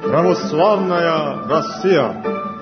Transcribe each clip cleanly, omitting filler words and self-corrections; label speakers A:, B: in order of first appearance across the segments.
A: Православная Россия.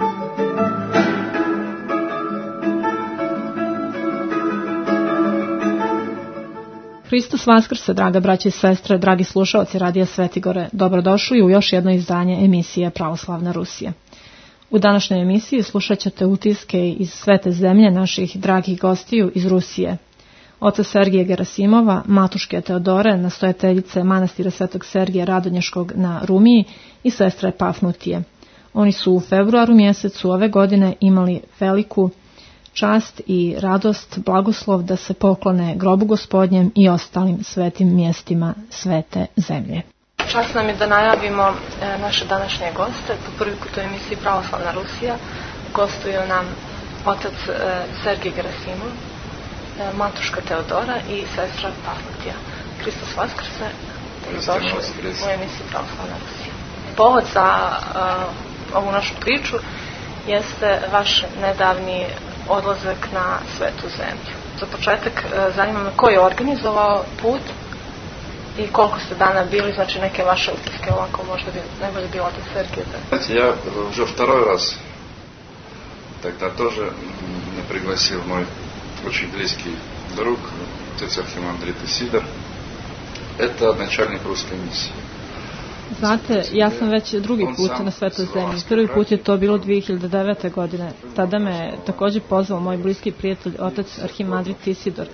B: Hristos Vaskrse, draga braće i sestre, dragi slušalci Radija Svetigore, dobrodošli u još jedno izdanje emisije Pravoslavna Rusija. U današnjoj emisiji slušat ćete utiske iz svete zemlje naših dragih gostiju iz Rusije. Oca Sergija Gerasimova, matuške Teodore, nastojateljice manastira Svetog Sergija Radonješkog na Rumiji i sestre Pafnutije. Oni su u februaru mjesecu ove godine imali veliku čast i radost, blagoslov da se poklone grobu Gospodnjem i ostalim svetim mjestima svete zemlje.
C: Čast nam je da najavimo naše današnje goste. Po prvi put u emisiji Pravoslavna Rusija gostuju nam otac Sergij Gerasimov, matuška Teodora i sestra Pafnutija. Hristos Vaskrse, dobrodošli u emisiji Pravoslavna Rusija. Povod za ovu našu priču jeste vaš nedavni odlazak na svetu zemlju. Za početak zanima me ko je organizovao put i koliko ste dana bili, znači neke vaše utiske, ovako možda bi najbolje bilo otac Sergij.
D: Я уже второй раз, тогда тоже меня пригласил мой очень близкий друг, отец архимандрит Исидор. Это начальник русской миссии.
B: Znate, ja sam već drugi put na svetoj zemlji. Prvi put je to bilo 2009. godine. Tada me također pozvao moj bliski prijatelj, otac arhimandrit Isidor,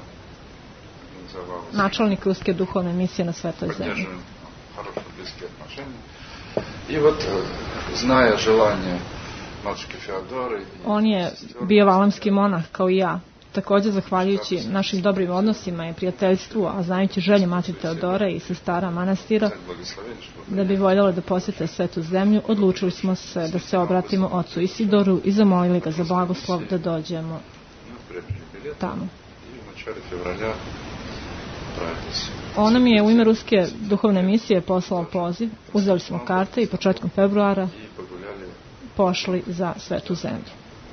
B: načelnik ruske duhovne misije na svetoj zemlji. On je bio valamski monah kao i ja. Također, zahvaljujući našim dobrim odnosima i prijateljstvu, a znajući želje mače Teodore i sestara manastira da bi voljela da posjete svetu zemlju, odlučili smo se da se obratimo ocu Isidoru i zamolili ga za blagoslov da dođemo tamo. On nam je u ime ruske duhovne misije poslao poziv, uzeli smo karte i početkom februara pošli za svetu zemlju.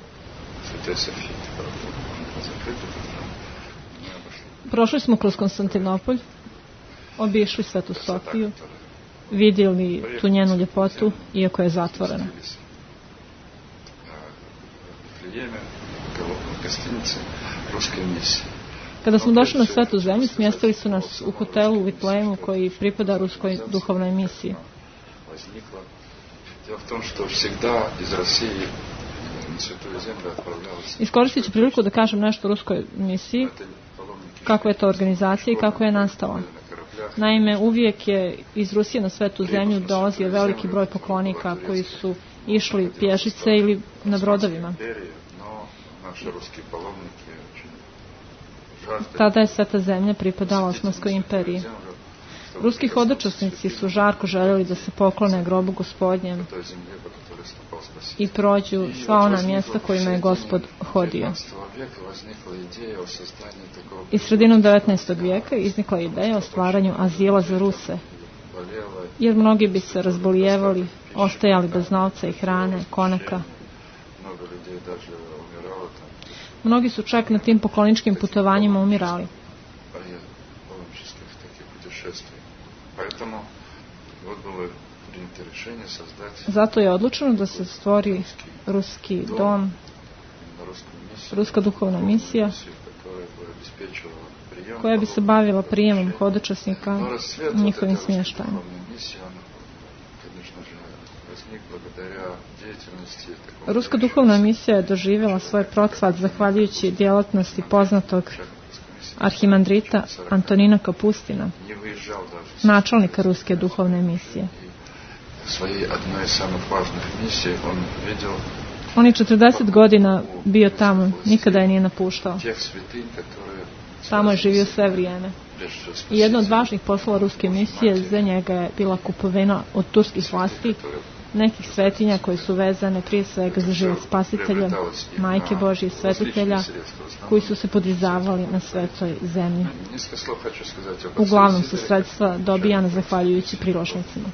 B: Prošli smo kroz Konstantinopolj, obišli Svetu Sofiju, vidjeli tu njenu ljepotu, iako je zatvorena. Kada smo došli na Svetu zemlju, smjestili su nas u hotelu u Vitlejemu koji pripada ruskoj duhovnoj misiji. Iskoristit ću priliku da kažem nešto o ruskoj misiji, kako je to organizacija i kako je nastala. Naime, uvijek je iz Rusije na svetu zemlju dolazio veliki broj poklonika koji su išli pješice ili na brodovima. Tada je sveta zemlja pripadala Osmanskoj imperiji. Ruski hodočasnici su žarko željeli da se poklone grobu Gospodnjem i prođu sva ona mjesta kojima je Gospod hodio. I sredinom 19. vijeka iznikla ideja o stvaranju azila za Ruse, jer mnogi bi se razbolijevali, ostajali bez novca i hrane, konaka. Mnogi su čak na tim pokloničkim putovanjima umirali. Zato je odlučeno da se stvori ruski dom, ruska duhovna misija, koja bi se bavila prijemom hodočasnika i njihovim smještajem. Ruska duhovna misija je doživjela svoj procvat zahvaljujući djelatnosti poznatog arhimandrita Antonina Kapustina, načelnika ruske duhovne misije. On je 40 godina bio tamo, nikada je nije napuštao. Tamo je živio sve vrijeme. I jedno od važnih poslova ruske misije za njega je bila kupovina od turskih vlasti nekih svetinja koje su vezane prije svega za život Spasitelja, Majke Božje i Svetitelja, koji su se podizavali na svetoj zemlji. Uglavnom su sredstva dobijana zahvaljujući priložnicima.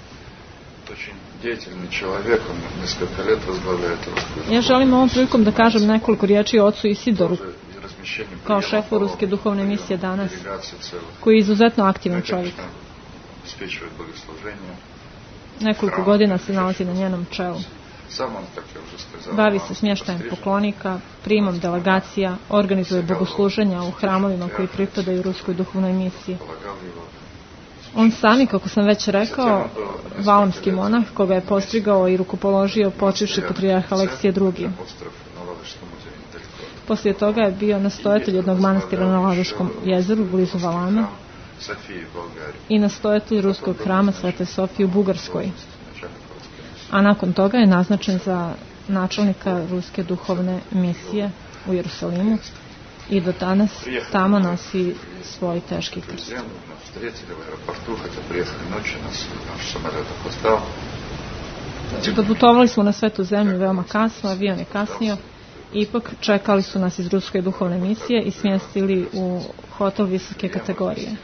B: Ja želim ovom prilikom da kažem nekoliko riječi o ocu Isidoru, kao šefu ruske duhovne misije danas, koji je izuzetno aktivan čovjek. Nekoliko godina se nalazi na njenom čelu. Bavi se smještajem poklonika, primom delegacija, organizuje bogosluženja u hramovima koji pripadaju ruskoj duhovnoj misiji. On sami, kako sam već rekao, valamski monah, koga je postrigao i rukopoložio počivši patrijarh Aleksije II. Poslije toga je bio nastojatelj jednog manastira na Ladoškom jezeru, blizu Valame, i nastojatelj ruskog hrama Svete Sofije u Bugarskoj. A nakon toga je naznačen za načelnika ruske duhovne misije u Jerusalimu i do danas tamo nosi svoj teški krst. Doputovali smo na Svetu zemlju veoma kasno, avion je kasnio. Ipak čekali su nas iz ruske duhovne misije i smjestili u hotel visoke kategorije.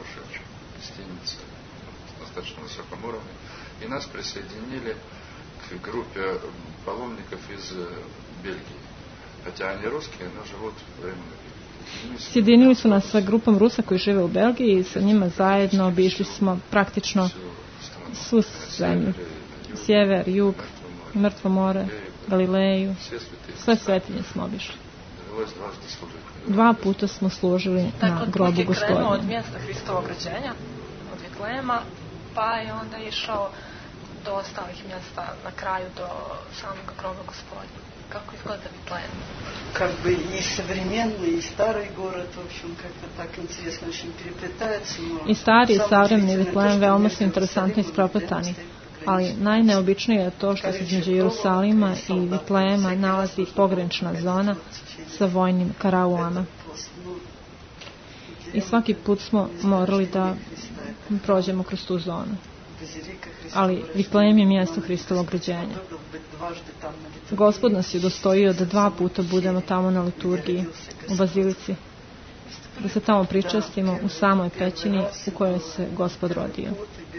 D: I nas присоединили к группе паломников из Бельгии. Хотя они русские, но живут временно.
B: Sjedinili su nas sa grupom Rusa koji žive u Belgiji i sa njima zajedno obišli smo praktično svu zemlju. Sjever, jug, Mrtvo more, Galileju, sve svetinje smo obišli. 2 puta smo služili na grobu Gospodnja.
C: Dakle, krenuo od mjesta Hristovog rođenja, od Vitlema, pa je onda išao do ostalih mjesta na kraju do samog groba Gospodnja. Kako izgleda Витлеем?
A: Как бы и современный, и старый город, в общем, как-то так интересно очень переплетается.
B: I stari i savremeni Витлеем veoma su interesantno isprepletani, ali najneobičnije je to što se između Jerusalima i Vitlejema nalazi pogranična zona sa vojnim karaulama. I svaki put smo morali da prođemo kroz tu zonu. Ali Vitlejem je mjesto Hristovog rođenja. Gospod nas je udostojio da 2 puta budemo tamo na liturgiji, u bazilici, da se tamo pričastimo u samoj pećini u kojoj se Gospod rodio.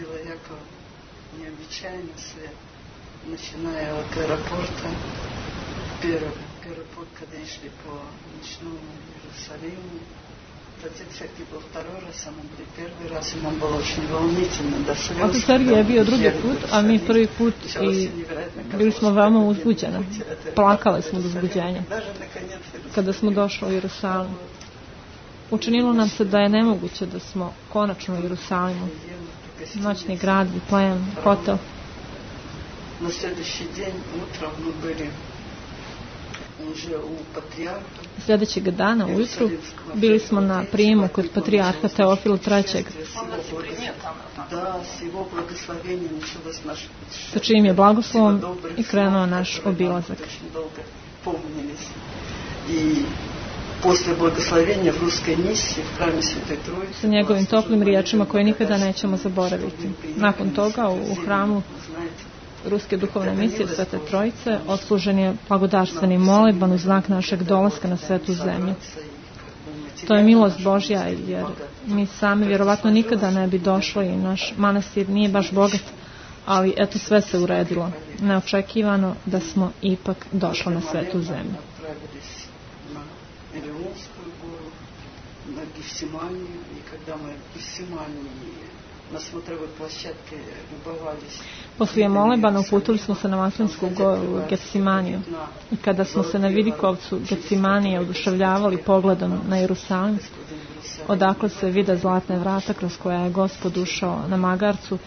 A: Начиная от аэропорта, первый аэропорт, когда шли по ночному Иерусалиму, отец Сергий был 2 раз, а мы были 1 раз, и нам было очень волнительно до слез.
B: Отec Sergij je bio 2. put, a mi 1. put i bili smo veoma uzbuđeni. Plakali smo od uzbuđenja. Kada smo došli u Jerusalim, učinilo nam se da je nemoguće da smo konačno u Jerusalimu. Noćni grad, Витлеем, hotel.
A: На следующий день утром мы были уже у патриарха.
B: Sljedećeg dana ujutru bili smo na prijemu kod patrijarha Teofila III. Sa čijim je blagoslovom i krenuo naš obilazak. Sa njegovim toplim riječima koje nikada nećemo zaboraviti. Nakon toga u hramu Ruske duhovne misije Svete Trojice odslužen je blagodarstveni molitban u znak našeg dolaska na Svetu zemlju. To je milost Božja, jer mi sami vjerovatno nikada ne bi došli i naš manastir nije baš bogat, ali eto sve se uredilo. Neočekivano da smo ipak došli na Svetu zemlju. Poslije molebana uputili smo se na Maslinsku goru u Getsemaniju i kada smo se na vidikovcu Getsemanije oduševljavali pogledom na Jerusalim, odakle se vide zlatne vrata kroz koja je Gospod ušao na magarcu,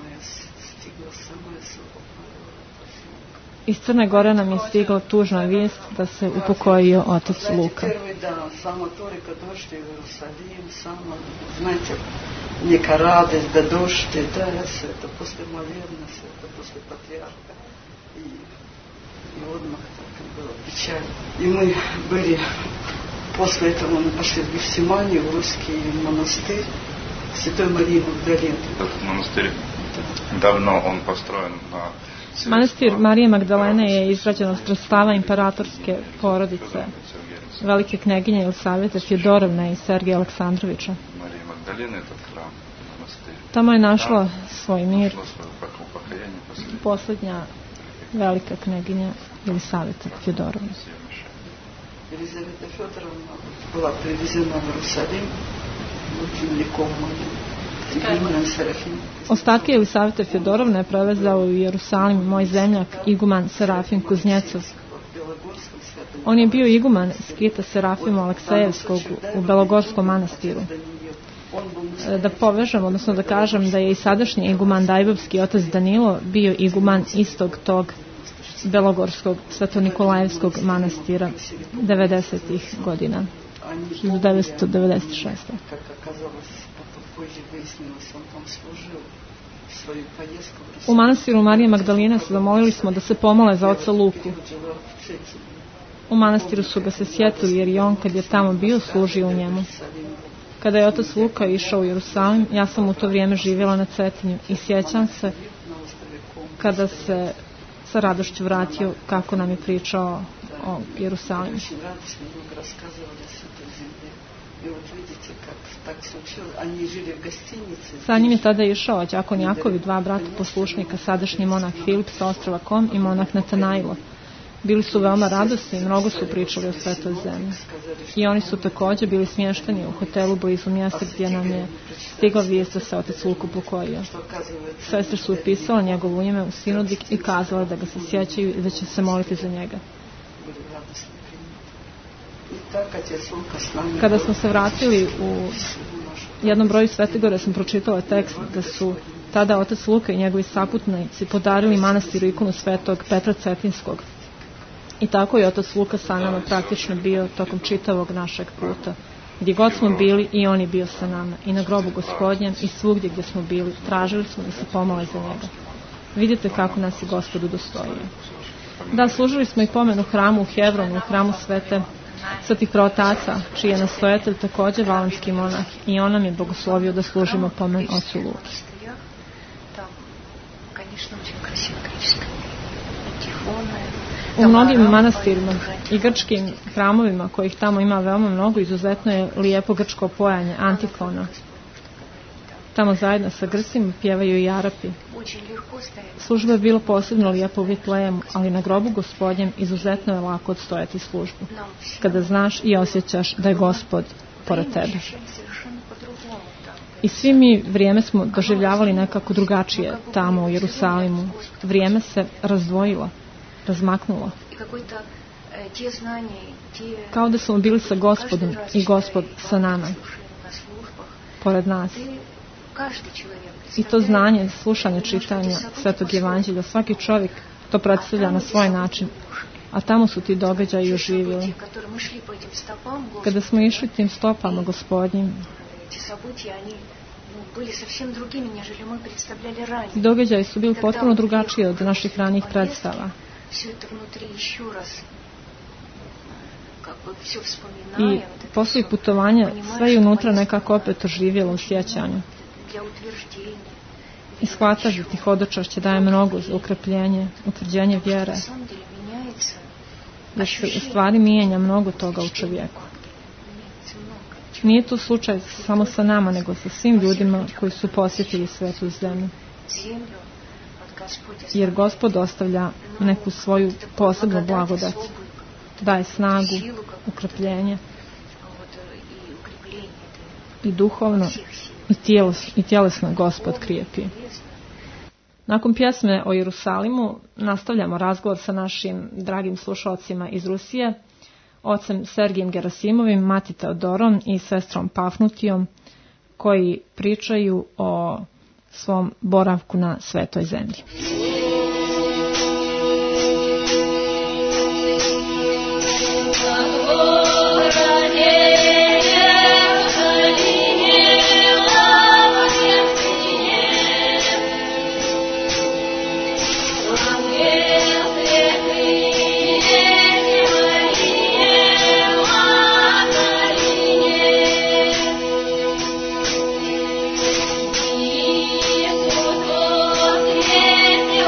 B: iz Crne Gore nam je stigla tužna vijest da se upokojio otac Luka.
A: Neka radost da došli, da se to posle moljenja, se to posle patrijarha i odmah tako bilo pečalj. I мы были, после этого мы пошли в Гефсиманию, в русский монастырь Святой Марии Магдалины.
D: Этот монастырь давно он построен на...
B: Manastir Marije Magdalene je izgrađen od sredstava imperatorske porodice velike kneginje Jelisavete Fjodorovne i Sergeja Aleksandrovića. Tamo je našla svoj mir posljednja velika kneginja Jelisaveta Fjodorovna.
A: Елизавета Федоровна была привезена в Иерусалим очень легко.
B: Ostatke Jelisavete Fjodorovne je prevezao u Jerusalim moj zemljak, iguman Serafim Kuznjecov. On je bio iguman skita Serafima Aleksejevskog u Belogorskom manastiru. Da povežem, odnosno da kažem da je i sadašnji iguman Dajbovski otac Danilo bio iguman istog tog Belogorskog Svetonikolajevskog manastira 90-ih godina, 1996. U manastiru Marije Magdaline se zamolili smo da se pomole za oca Luku. U manastiru su ga se sjetili jer i on kad je tamo bio služio u njemu. Kada je otac Luka išao u Jerusalim, ja sam u to vrijeme živjela na Cetinju i sjećam se kada se sa radošću vratio kako nam je pričao o Jerusalimu. Sa njim je tada išao đakon Jakov i dva brata poslušnika, sadašnji monah Filip sa ostrava Kom i monah Natanailo. Bili su veoma radosni i mnogo su pričali o svetoj zemlji. I oni su također bili smješteni u hotelu blizu mjesta gdje nam je stigla vijest da se otac Luku pokojio. Sestre su upisale njegovo ime u sinodik i kazale da ga se sjećaju i da će se moliti za njega. Kada smo se vratili u jednom broju Svetigore sam pročitala tekst da su tada otac Luka i njegovi saputnici podarili manastiru ikonu svetog Petra Cetinskog. I tako je otac Luka sa nama praktično bio tokom čitavog našeg puta. Gdje god smo bili i on je bio sa nama. I na grobu Gospodnjem i svugdje gdje smo bili tražili smo da se pomole za njega. Vidite kako nas je Gospod udostojio. Da, služili smo i pomen u hramu u Hevronu, u hramu Svetih praotaca, čiji je nastojatelj također valenski monah i on nam je blagoslovio da služimo pomen ocu Luki. U mnogim manastirima i grčkim hramovima, kojih tamo ima veoma mnogo, izuzetno je lijepo grčko pojanje, antifona. Tamo zajedno sa Grcima pjevaju i Arapi. Služba je bila posebno lijepa u Vitlejemu, ali na grobu Gospodnjem izuzetno je lako odstojati službu, kada znaš i osjećaš da je Gospod pored tebe. I svi mi vrijeme smo doživljavali nekako drugačije tamo u Jerusalimu. Vrijeme se razdvojilo, razmaknulo. Kao da smo bili sa Gospodom i Gospod sa nama, pored nas. I to znanje, slušanje, čitanje Svetog Evanđelja, svaki čovjek to predstavlja na svoj način, a tamo su ti događaji oživjeli. Kada smo išli tim stopama Gospodnjim, događaji su bili potpuno drugačiji od naših ranijih predstava. I poslije putovanja sve je unutra nekako opet oživjelo u sjećanju. I shvataš da ti hodočašće daje mnogo za ukrepljenje, utvrđenje vjere, da se u stvari mijenja mnogo toga u čovjeku. Nije to slučaj samo sa nama, nego sa svim ljudima koji su posjetili svetu zemlju. Jer Gospod ostavlja neku svoju posebnu blagodat, daje snagu, ukrepljenje i duhovno i tjelesno Gospod krijepi. Nakon pjesme o Jerusalimu nastavljamo razgovor sa našim dragim slušalcima iz Rusije, ocem Sergijem Gerasimovim, mati Teodorom i sestrom Pafnutijom, koji pričaju o svom boravku na svetoj zemlji.
E: Yeah.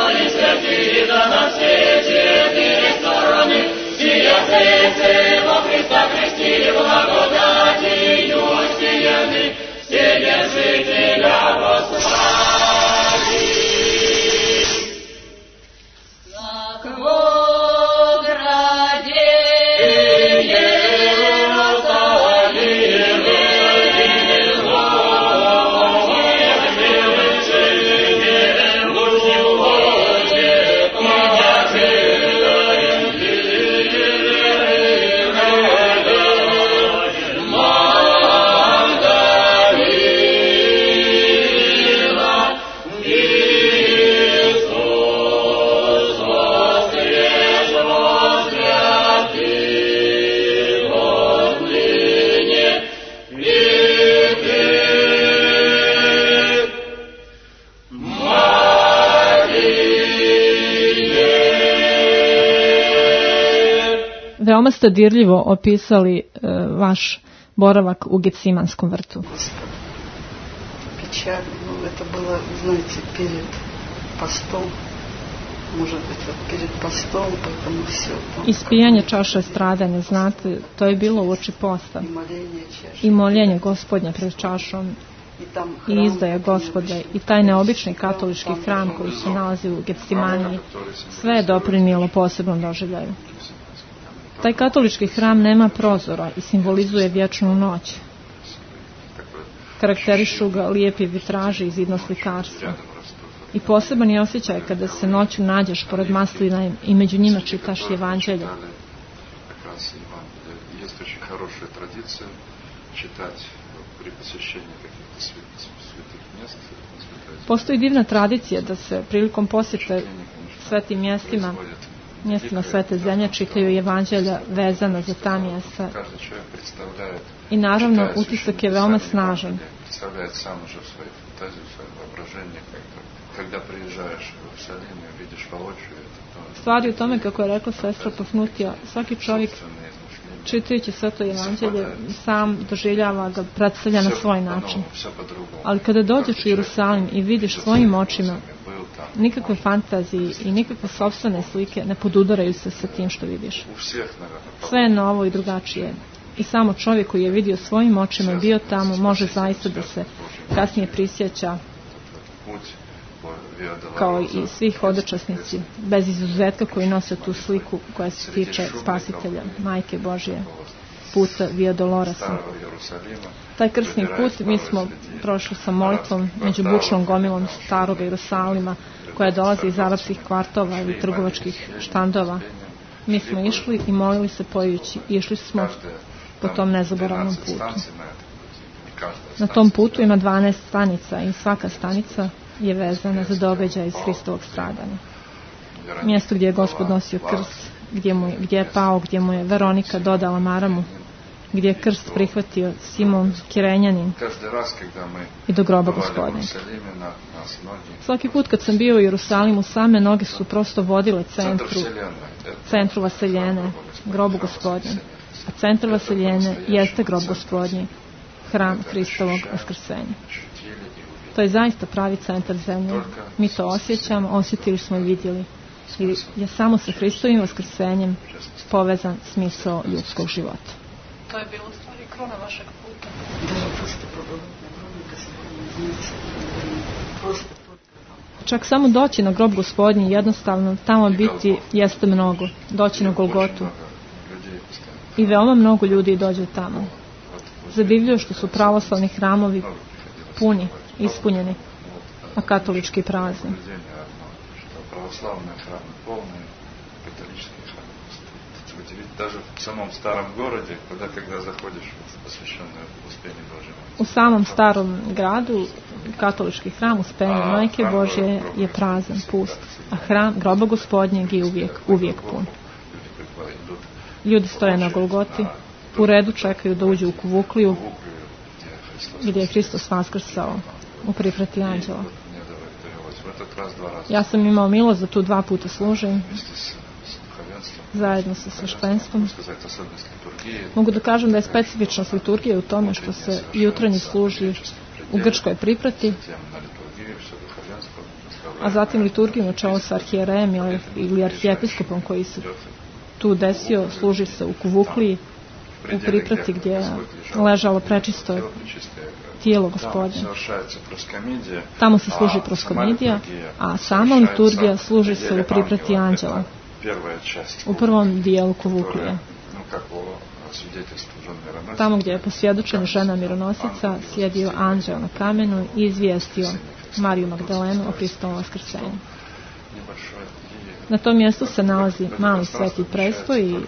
B: Veoma ste dirljivo opisali vaš boravak u Getsemanskom vrtu.
A: Печально, но это было, знаете, перед постом. Может быть, вот перед постом, поэтому все.
B: Ispijanje čaše stradanja, znate, to je bilo uoči posta. I moljenje Gospodnje pred čašom i izdaje Gospoda i taj neobični katolički hram koji se nalazi u Getsemaniji, sve je doprinijelo posebnom doživljaju. Taj katolički hram nema prozora i simbolizuje vječnu noć. Karakterišu ga lijepi vitraži i zidno slikarstvo. I poseban je osjećaj kada se noću nađeš pored maslina i među njima čitaš evanđelje. Postoji divna tradicija da se prilikom posjete svetim mjestima svete zemlje čitaju evanđelja vezana za ta mjesta. I naravno utisak je veoma snažan. Stvar je u tome, kako je rekla sestra Pafnutija, svaki čovjek čitajući sve to evanđelje sam doživljava ga, predstavlja na svoj način. Ali kada dođeš u Jerusalim i vidiš svojim očima, nikakve fantazije i nikakve sopstvene slike ne podudaraju se sa tim što vidiš. Sve je novo i drugačije. I samo čovjek koji je vidio svojim očima i bio tamo može zaista da se kasnije prisjeća, kao i svih hodočasnici, bez izuzetka koji nose tu sliku koja se tiče Spasitelja, Majke Božje, puta Via Dolorosa. Taj krsni put mi smo prošli sa molitvom među bučnom gomilom starog Jerusalima koja dolazi iz arapskih kvartova ili trgovačkih štandova. Mi smo išli i molili se pojući. Išli smo po tom nezaboravnom putu. Na tom putu ima 12 stanica i svaka stanica je vezana za događaj iz Hristovog stradanja. Mjesto gdje je Gospod nosio krst, gdje je pao, gdje mu je Veronika dodala maramu, gdje je krst prihvatio Simon Kirenjanin i do groba Gospodnjeg. Svaki put kad sam bio u Jerusalimu, same noge su prosto vodile centru vaseljene, grobu Gospodnjem. A centar vaseljene jeste grob Gospodnji, hram Hristovog vaskrsenja. To je zaista pravi centar zemlje. Mi to osjećamo, osjetili smo i vidjeli. I je samo sa Hristovim vaskrsenjem povezan smisao ljudskog života.
C: To je bilo u stvari krona vašeg puta.
B: Čak samo doći na grob Gospodnji, jednostavno tamo biti jeste mnogo. Doći na Golgotu. I veoma mnogo ljudi dođe tamo. Zadivljuje što su pravoslavni hramovi puni, ispunjeni, a katolički prazni. U samom starom gradu katolički hram Uspenja Majke Božje je prazan, pust, a hram groba Gospodnjeg je uvijek pun. Ljudi stoje na Golgoti, u redu čekaju da uđu u Kuvukliju, gdje je Hristos vaskrsao u priprati anđela. Ja sam imao milost da tu 2 puta služim zajedno sa sveštenstvom. Mogu da kažem da je specifičnost liturgije u tome što se jutranji služi u grčkoj priprati, a zatim liturgiju na čelu sa arhijerejem ili arhijepiskopom koji se tu desio, služi se u Kuvukliji, u priprati gdje je ležalo prečisto tijelo Gospodnje. Tamo se služi proskomidija, a sama liturgija služi se u priprati anđela, u prvom dijelu Kuvuklije. Tamo gdje je posvjedočena žena mironosica, sjedio anđel na kamenu i izvijestio Mariju Magdalenu o Hristovom vaskrsenju. Na tom mjestu se nalazi mali sveti presto i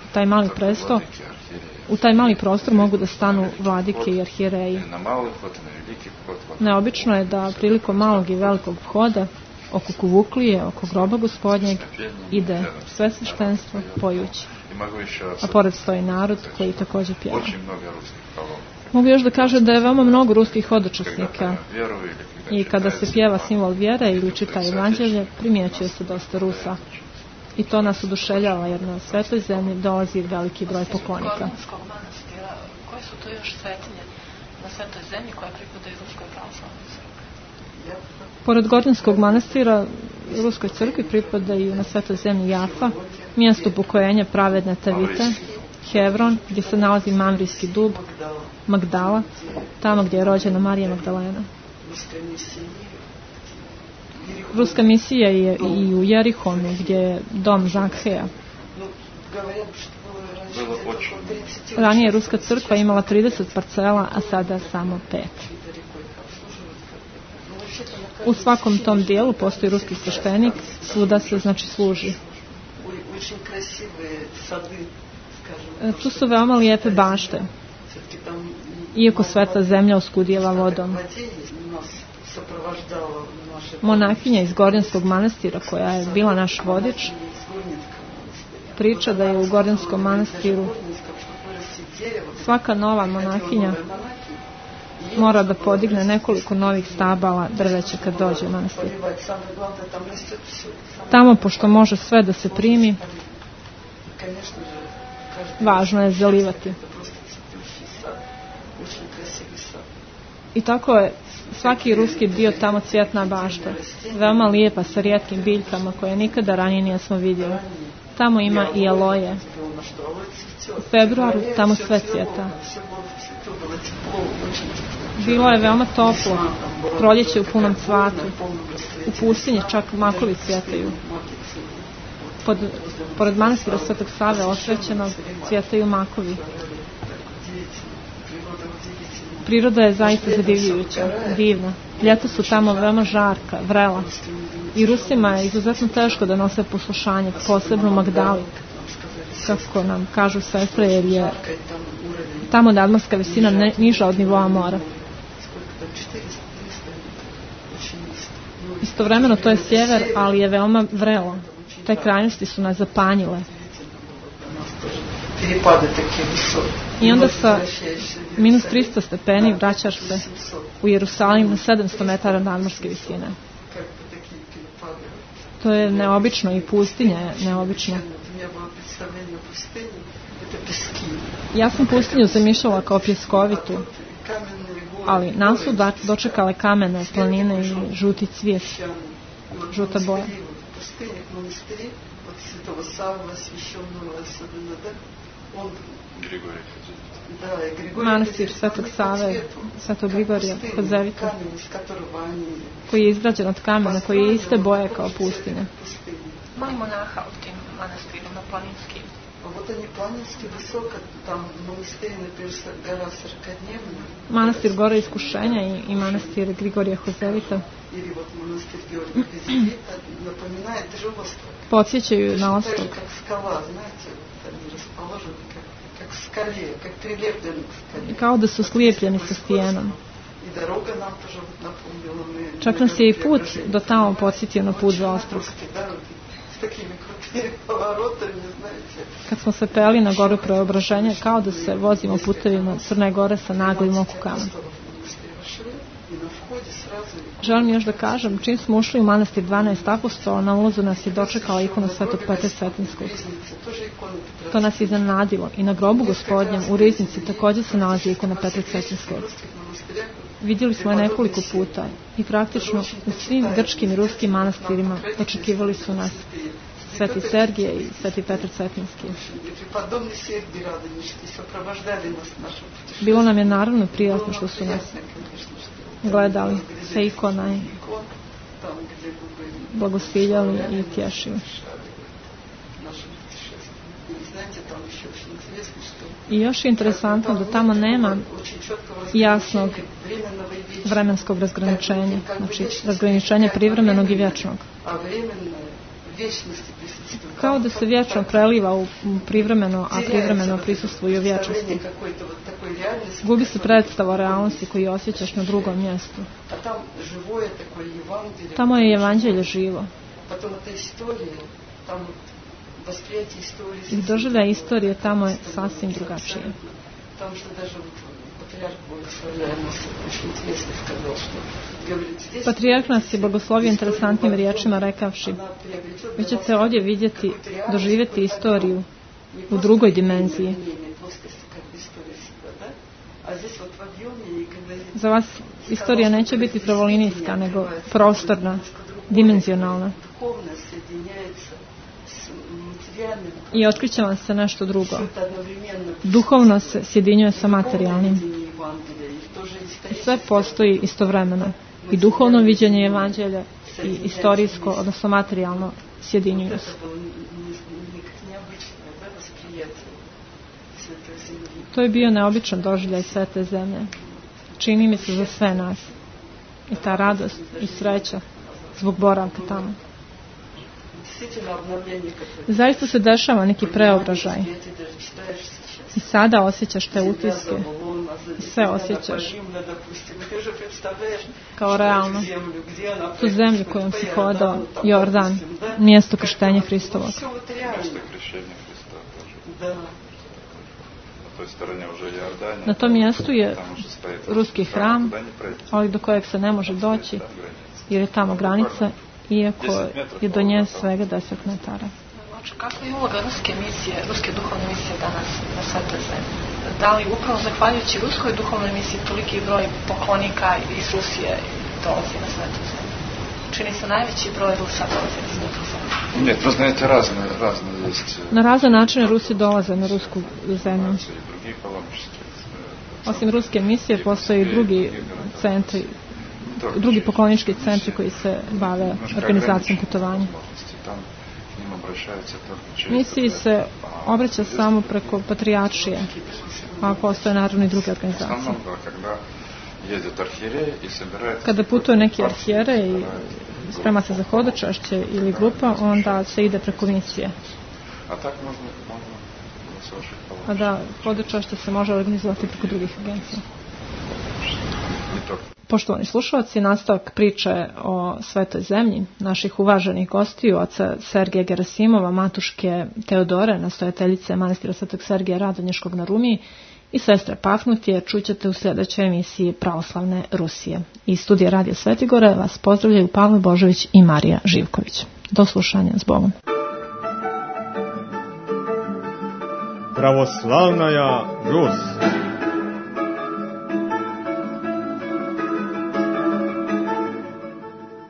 B: u taj mali prostor mogu da stanu vladike i arhijereji. Neobično je da prilikom malog i velikog vhoda oko Kuvuklije, oko groba Gospodnjeg, ide sve sveštenstvo pojući. A pored stoji narod koji također pjeva. Mogu još da kažem da je veoma mnogo ruskih hodočasnika i kada se pjeva simbol vjere ili čita evanđelje, primjećuje se dosta Rusa. I to nas oduševljava jer na svetoj zemlji dolazi veliki broj poklonika.
C: Koje su to još svetinje na svetoj zemlji koje pripadaju Ruskoj pravoslavnoj crkvi?
B: Pored Gornjskog manastira Ruskoj crkvi pripadaju na svetoj zemlji Jafa, mjesto upokojenja pravedne Tavite, Hevron, gdje se nalazi Mamrijski dub, Magdala, tamo gdje je rođena Marija Magdalena. Ruska misija je i u Jerihonu, gdje je dom Zakheja. Ranije je Ruska crkva imala 30 parcela, a sada samo 5. U svakom tom dijelu postoji ruski sveštenik, svuda se služi. Tu su veoma lijepe bašte, iako sveta zemlja oskudijela vodom. Monahinja iz Gornjskog manastira, koja je bila naš vodič, priča da je u Gornjskom manastiru svaka nova monahinja mora da podigne nekoliko novih stabala drveća kad dođe u manastir. Tamo, pošto može sve da se primi, važno je zalivati. I tako je svaki ruski dio tamo cvjetna bašta, veoma lijepa sa rijetkim biljkama koje nikada ranije nismo vidjeli. Tamo ima i aloje. U februaru tamo sve cvjeta. Bilo je veoma toplo, proljeće u punom cvatu. U pustinji čak makovi cvjetaju. Pored manastira Svetog Save osvećenog cvjetaju makovi. Priroda je zaista zadivljujuća, divna. Ljeto su tamo veoma žarka, vrela. I Rusima je izuzetno teško da nose poslušanje, posebno Magdali, kako nam kažu sestre, jer je tamo nadmorska visina niža od nivoa mora. Istovremeno to je sjever, ali je veoma vrelo. Te krajnosti su nas zapanjile. I onda sa minus 300 stepeni vraćaš se u Jerusalim na 700 metara nadmorske visine. To je neobično i pustinja je neobična. Ja sam pustinju zamišljala kao pjeskovitu, ali nas su dočekale kamene planine i žuti cvijet, žuta boja. Manastir Svetog Save, Svetog Grigorija Hozevita, koji je izgrađen od kamena, koji je iste boje kao pustinja.
C: Ima monaha u tim manastirima planinskim?
B: Manastir Gora Iskušenja i manastir Grigorija Hozevita podsjećaju na ostrog. Kao da su slijepljeni sa stijenom. Čak nas je i put do tamo podsjetio na put za ostrog. Kad smo se peli na goru Preobraženja, kao da se vozimo putevima Crne Gore sa naglim okukama. Želim još da kažem, čim smo ušli u manastir 12 apostola, na ulazu nas je dočekala ikona Svetog Petra Cetinskog. To nas je iznenadilo i na grobu Gospodnjem u riznici također se nalazi ikona Petra Cetinskog. Vidjeli smo je nekoliko puta i praktično u svim grčkim i ruskim manastirima očekivali su nas Sveti Sergije i Sveti Petar Cetinski. Bilo nam je naravno prijatno što su nas gledali sa ikona i blagosiljali i tješili. I još je interesantno da tamo nema jasnog vremenskog razgraničenja, znači razgraničenja privremenog i vječnog. Kao da se vječno preliva u privremeno, a privremeno prisustvuje u vječnosti. Gubi se predstava o realnosti koju osjećaš na drugom mjestu. Tamo je evanđelje živo. I doživljaja istorije tamo je sasvim drugačije. Patrijarh nas je blagoslovio interesantnim riječima rekavši: vi ćete ovdje vidjeti, doživjeti istoriju u drugoj dimenziji. Za vas istorija neće biti pravolinijska, nego prostorna, dimenzionalna. I otkriće vam se nešto drugo. Duhovno se sjedinjuje sa materijalnim. I sve postoji istovremeno. I duhovno viđenje evanđelja i istorijsko, odnosno materijalno, sjedinjuju se. To je bio neobičan doživljaj svete zemlje. Čini mi se za sve nas. I ta radost i sreća zbog boravka tamo. Zaista se dešava neki preobražaj. I sada osjećaš te utiske. I sve osjećaš kao realno. Tu zemlju kojom si hodao, Jordan, mjesto krštenja Hristovog. Na tom mjestu je ruski hram, ali do kojeg se ne može doći, jer je tamo granica, iako je do nje svega 10 metara.
C: Kako je uloga ruske misije, ruske duhovne misije danas na svetoj zemlji? Da li upravo zahvaljujući ruskoj duhovnoj misiji toliki broj poklonika iz Rusije dolazi na svetu zemlju? Čini se najveći broj Rusa dolazi na svetu zemlju.
D: Нет, вы знаете, разные есть.
B: Na razne načine Rusi dolaze na rusku zemlju. Osim ruske misije postoje i drugi centri, drugi poklonički centri koji se bave organizacijom putovanja. Misiji se obraća samo preko patrijaršije, a postoje naravno i druge organizacije. Kada putuje neki arhijere i sprema se za hodočašće ili grupa, onda se ide preko misije. A da, hodočašće se može organizovati preko drugih agencija. Poštovani slušalci, nastavak priče o svetoj zemlji naših uvaženih gostiju, oca Sergeja Gerasimova, matuške Teodore, nastojateljice manastira Svetog Sergeja Radonješkog na Rumiji, i sestre Pafnutije čućete u sljedećoj emisiji Pravoslavne Rusije. Iz studija Radio Svetigore vas pozdravljaju Pavle Božović i Marija Živković. Do slušanja, s Bogom.
E: Pravoslavnaja Rus.